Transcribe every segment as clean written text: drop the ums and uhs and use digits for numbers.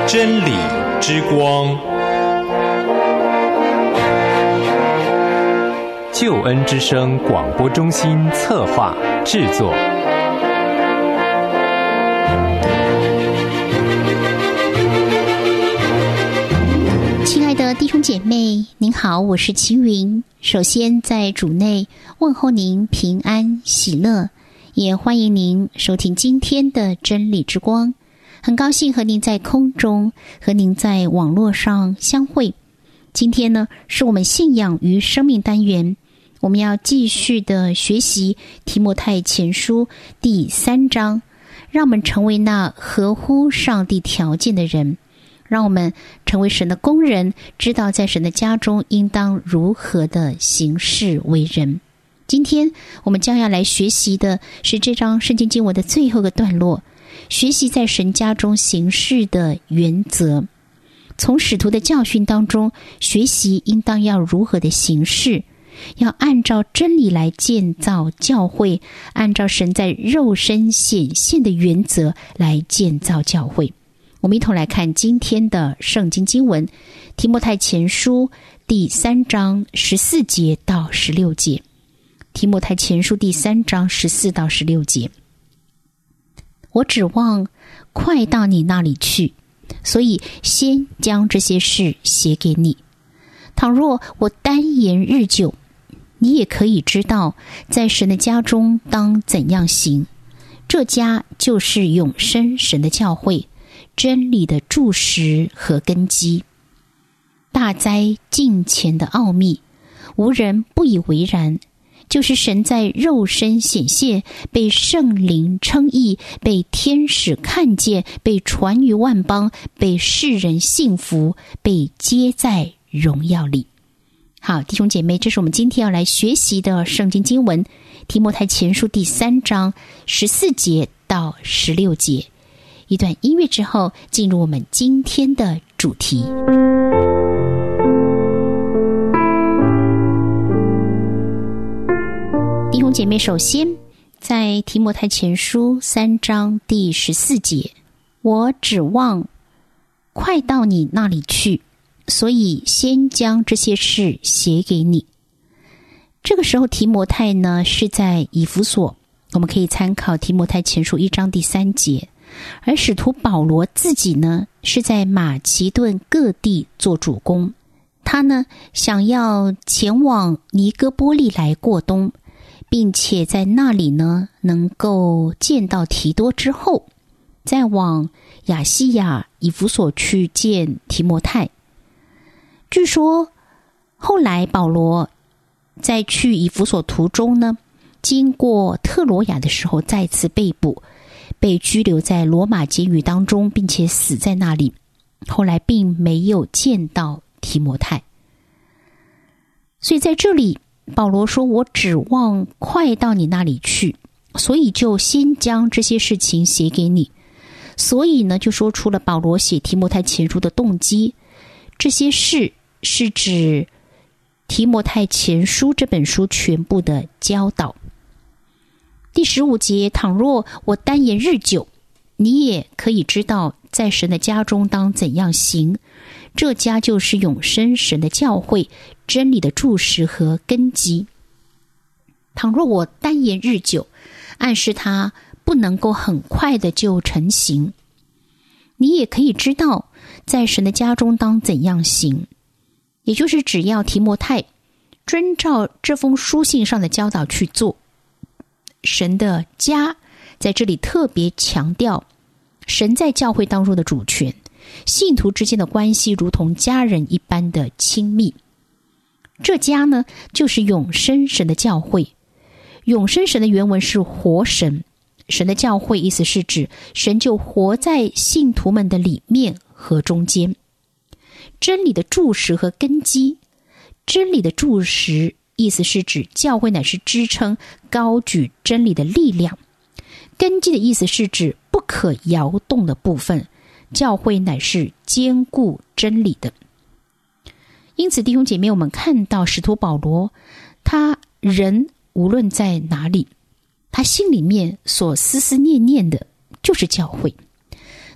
真理之光，救恩之声广播中心策划制作。 亲爱的弟兄姐妹，您好，我是齐云。首先在主内问候您平安喜乐，也欢迎您收听今天的真理之光。很高兴和您在空中，和您在网络上相会。今天呢，是我们信仰与生命单元，我们要继续的学习提摩太前书第3章，让我们成为那合乎上帝条件的人，让我们成为神的工人，知道在神的家中应当如何的行事为人。今天我们将要来学习的是这章圣经经文的最后一个段落，学习在神家中行事的原则，从使徒的教训当中学习应当要如何的行事，要按照真理来建造教会，按照神在肉身显现的原则来建造教会。我们一同来看今天的圣经经文，提摩太前书第3章14节到16节。提摩太前书第3章14到16节。我指望快到你那里去，所以先将这些事写给你。倘若我单言日久，你也可以知道在神的家中当怎样行。这家就是永生神的教会，真理的柱石和根基。大哉近前的奥秘，无人不以为然，就是神在肉身显现，被圣灵称义，被天使看见，被传于万邦，被世人信服，被接在荣耀里。好，弟兄姐妹，这是我们今天要来学习的圣经经文，提摩太前书第3章14节到16节。一段音乐之后，进入我们今天的主题。弟兄姐妹，首先在提摩太前书3章第14节，我指望快到你那里去，所以先将这些事写给你。这个时候提摩太呢是在以弗所，我们可以参考提摩太前书1章第3节。而使徒保罗自己呢是在马其顿各地做主工，他呢想要前往尼哥波利来过冬，并且在那里呢能够见到提多之后，再往亚西亚以弗所去见提摩太。据说后来保罗在去以弗所途中呢，经过特罗亚的时候再次被捕，被拘留在罗马监狱当中，并且死在那里。后来并没有见到提摩太。所以在这里保罗说，我指望快到你那里去，所以就先将这些事情写给你。所以呢，就说出了保罗写提摩太前书的动机。这些事是指提摩太前书这本书全部的教导。第15节，倘若我单言日久，你也可以知道在神的家中当怎样行。这家就是永生神的教会，真理的柱石和根基。倘若我单言日久，暗示它不能够很快的就成型。你也可以知道在神的家中当怎样行，也就是只要提摩太遵照这封书信上的教导去做。神的家在这里特别强调神在教会当中的主权，信徒之间的关系如同家人一般的亲密。这家呢就是永生神的教会。永生神的原文是活神，神的教会意思是指神就活在信徒们的里面和中间。真理的柱石和根基，真理的柱石意思是指教会乃是支撑高举真理的力量，根基的意思是指不可摇动的部分，教会乃是坚固真理的。因此弟兄姐妹，我们看到使徒保罗，他人无论在哪里，他心里面所思思念念的就是教会。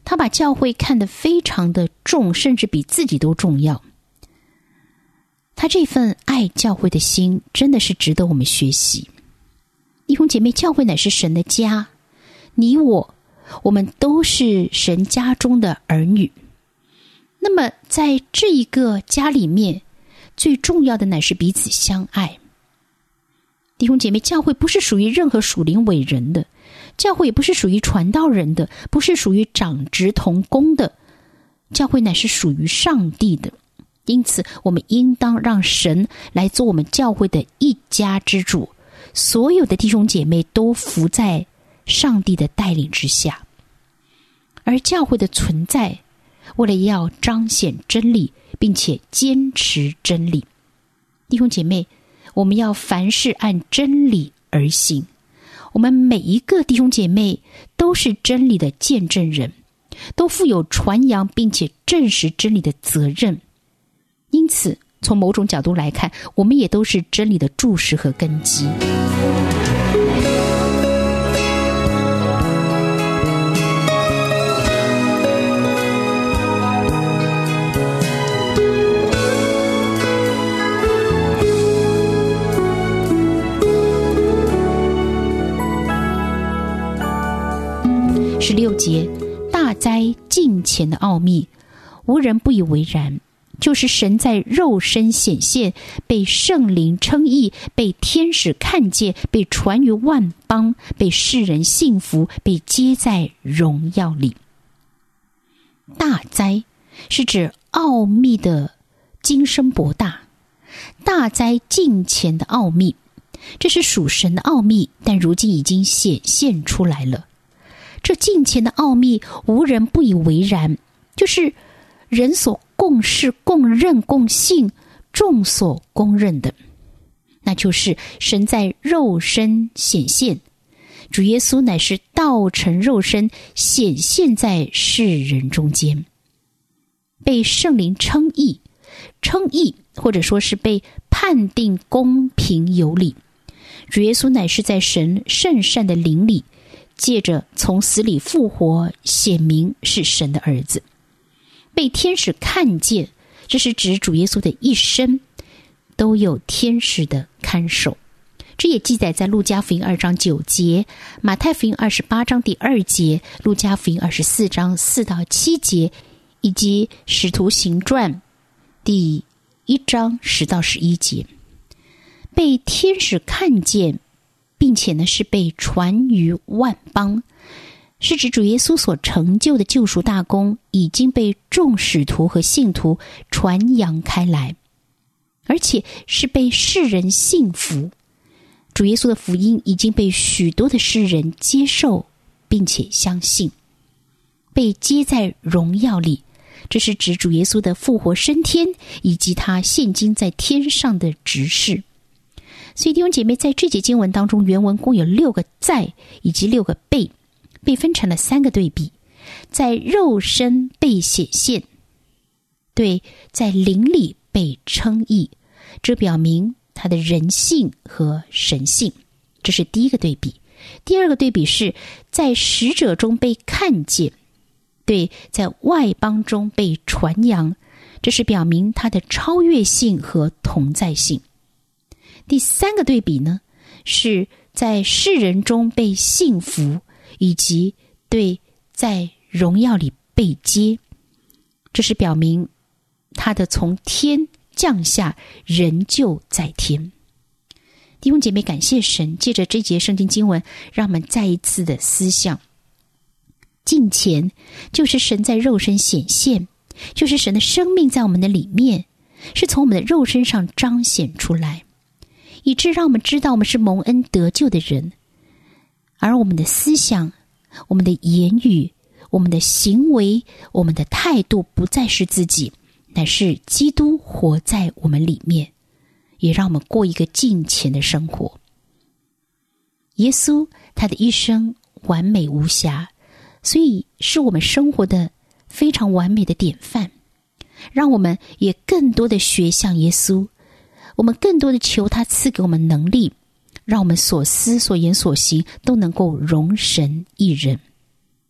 他把教会看得非常的重，甚至比自己都重要。他这份爱教会的心真的是值得我们学习。弟兄姐妹，教会乃是神的家，你我们都是神家中的儿女。那么在这一个家里面，最重要的乃是彼此相爱。弟兄姐妹，教会不是属于任何属灵伟人的，教会也不是属于传道人的，不是属于长职同工的，教会乃是属于上帝的。因此我们应当让神来做我们教会的一家之主，所有的弟兄姐妹都服在上帝的带领之下。而教会的存在，为了要彰显真理，并且坚持真理。弟兄姐妹，我们要凡事按真理而行。我们每一个弟兄姐妹都是真理的见证人，都负有传扬并且证实真理的责任。因此从某种角度来看，我们也都是真理的柱石和根基。16节，大哉近前的奥秘，无人不以为然，就是神在肉身显现，被圣灵称义，被天使看见，被传于万邦，被世人信服，被接在荣耀里。大哉是指奥秘的精深博大，大哉近前的奥秘，这是属神的奥秘，但如今已经显现出来了。这近前的奥秘无人不以为然，就是人所共识、共认、共信、众所公认的，那就是神在肉身显现，主耶稣乃是道成肉身，显现在世人中间，被圣灵称义，或者说是被判定公平有理。主耶稣乃是在神圣善的灵里，借着从死里复活，显明是神的儿子。被天使看见，这是指主耶稣的一生都有天使的看守。这也记载在路加福音2章9节，马太福音28章第2节，路加福音24章4到7节，以及使徒行传第1章10到11节。被天使看见，并且呢是被传于万邦，是指主耶稣所成就的救赎大功已经被众使徒和信徒传扬开来，而且是被世人信服。主耶稣的福音已经被许多的世人接受并且相信，被接在荣耀里，这是指主耶稣的复活升天以及他现今在天上的职事。所以弟兄姐妹，在这节经文当中，原文共有6个在以及6个被，被分成了3个对比。在肉身被显现，对，在灵里被称义，这表明他的人性和神性，这是第一个对比。第二个对比是在使者中被看见，对，在外邦中被传扬，这是表明他的超越性和同在性。第3个对比呢，是在世人中被信服，以及对在荣耀里被接，这是表明他的从天降下，人就在天。弟兄姐妹，感谢神，借着这节圣经经文，让我们再一次的思想，近前就是神在肉身显现，就是神的生命在我们的里面，是从我们的肉身上彰显出来，以致让我们知道我们是蒙恩得救的人，而我们的思想、我们的言语、我们的行为、我们的态度不再是自己，乃是基督活在我们里面，也让我们过一个敬虔的生活。耶稣他的一生完美无瑕，所以是我们生活的非常完美的典范，让我们也更多的学像耶稣，我们更多的求他赐给我们能力，让我们所思所言所行都能够荣神益人。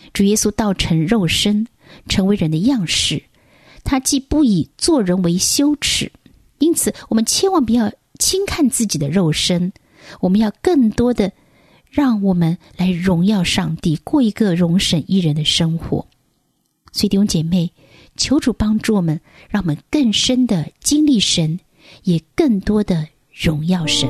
主耶稣道成肉身，成为人的样式，他既不以做人为羞耻，因此我们千万不要轻看自己的肉身，我们要更多的让我们来荣耀上帝，过一个荣神益人的生活。所以弟兄姐妹，求主帮助我们，让我们更深的经历神，也更多的荣耀神。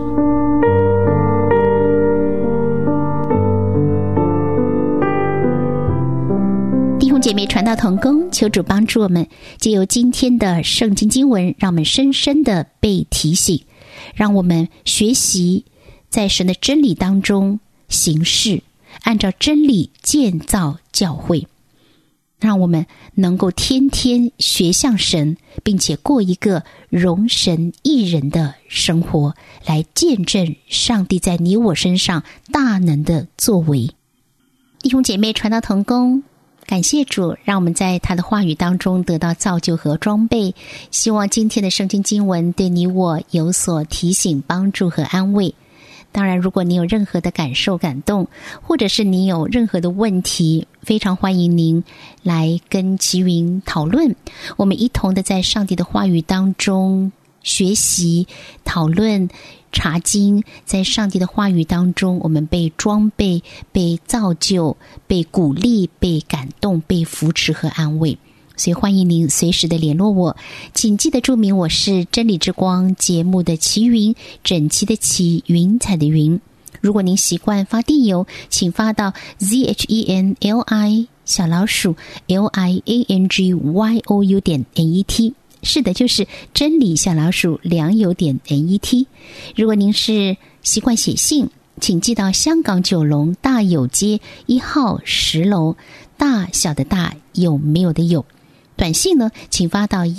弟兄姐妹传道同工，求主帮助我们，藉由今天的圣经经文，让我们深深的被提醒，让我们学习在神的真理当中行事，按照真理建造教会，让我们能够天天学像神，并且过一个荣神益人的生活，来见证上帝在你我身上大能的作为。弟兄姐妹传道同工，感谢主，让我们在他的话语当中得到造就和装备。希望今天的圣经经文对你我有所提醒、帮助和安慰。当然，如果你有任何的感受、感动，或者是你有任何的问题，非常欢迎您来跟齐云讨论。我们一同的在上帝的话语当中学习、讨论、查经，在上帝的话语当中，我们被装备、被造就、被鼓励、被感动、被扶持和安慰。所以欢迎您随时的联络我，请记得注明我是真理之光节目的齐云，整齐的齐，云彩的云。如果您习惯发电邮，请发到 ZHENLI_LIANGYOU.net。 是的，就是真理良友.net。 如果您是习惯写信，请寄到香港九龙大有街1号10楼，大小的大，有没有的有。短信呢，请发到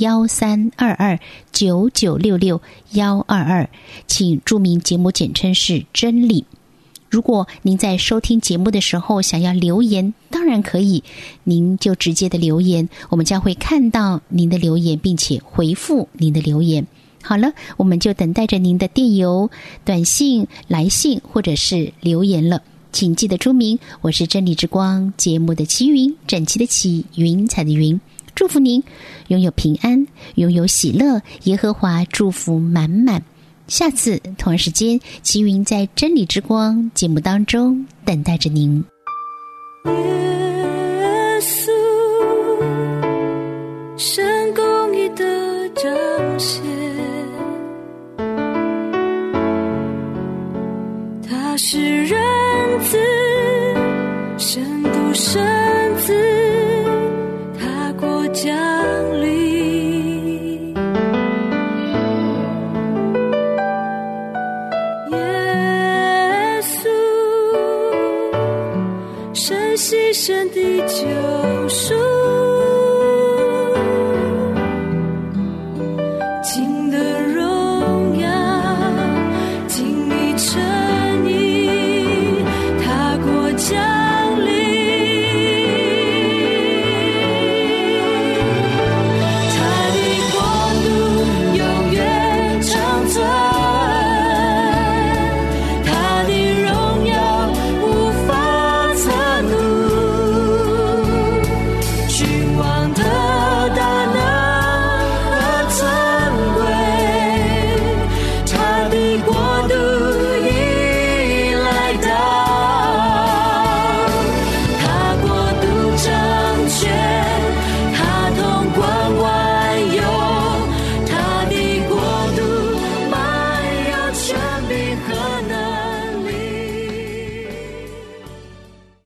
132299662122，请注明节目简称是真理。如果您在收听节目的时候想要留言，当然可以，您就直接的留言，我们将会看到您的留言，并且回复您的留言。好了，我们就等待着您的电邮、短信、来信或者是留言了。请记得注明我是真理之光节目的齐云，整齐的齐，云彩的云。祝福您拥有平安，拥有喜乐，耶和华祝福满满。下次同样时间，齐云在真理之光节目当中等待着您。 耶稣，神公义的彰显，他是仁慈，神不赦